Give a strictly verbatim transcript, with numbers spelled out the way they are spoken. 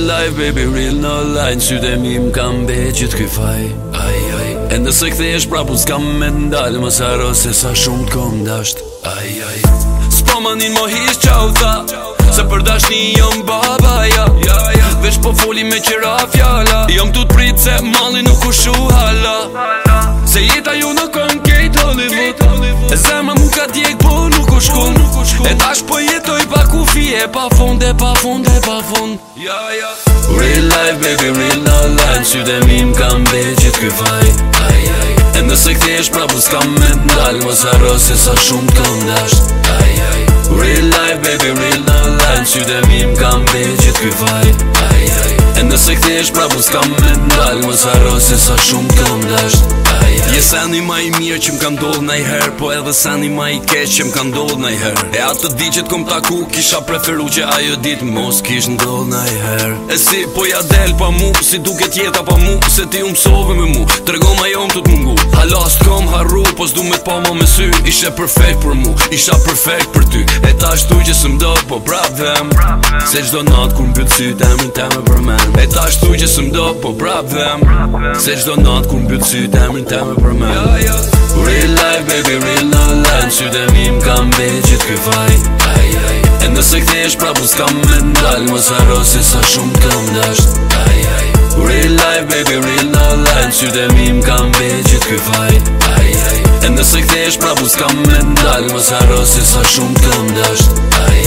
life baby, real no line. Sytë e mi m'kam be gjithë ky faj. Aj, aj. E nëse kthehesh prapu s'kam me ndalë. Mos haro se sa shumë t'kom dasht. Aj, aj. S'po më nin mo hish qa u tha, se për dashni jom baba, ja, ja, ja. Vesh po foli me qira fjala, jom tu t'prit se mali nuk u shu hala. Se jeta ju në kon kejt Hollywood, e zemra mu ka djeg po nuk u shkun. E tash po jetoj pa kufi, e pa fund, e pa fund, e pa fund. Ja, ja. Real life baby, real no line. Sytë e mi m'kam be gjithë ky faj. Aj, aj. E nëse kthehesh prapu s'kam me ndalë. Mos haro se sa shumë t'kom dasht. Aj, aj. Real life baby, real no line. Sytë e mi m'kam be gjithë ky faj. Aj, aj. E nëse kthehesh prapu s'kam me ndalë. Mos haro se sa shumë t'kom dasht. Aj, aj. Je sani ma i mirë që m'ka ndodh najher, po edhe sani ma i keq që m'ka ndodh najher. E atë di që t'kom taku, kisha preferu që ajo dit mos kish ndodh najher. E si po ja del pa mu, si duket jeta pa mu, se ti u msove me mu, trego ma jom t'u t'mungu. Hala s'kom harru, po s'du me t'pa ma me sy. Ishe perfekt për mu, isha perfekt për ty. E ta shtu që s'mdo, po prap dhem, se gjdo nat kur m'byt syt emrin teme për men. E ta shtu që s'mdo, po prap dhem, se gjdo nat kur m'byt syt emrin teme për men. Real life baby, real no line. Sytë e mi m'kam be gjithë ky faj. Aj, aj. E nëse kthehesh prapu s'kam me ndalë. Mos haro se sa shumë t'kom dasht. Aj, aj. Real life baby, real no line. Sytë e mi m'kam be gjithë ky faj. Aj, aj. E nëse kthehesh prapu s'kam me ndalë. Mos haro se sa shumë t'kom dasht. Aj,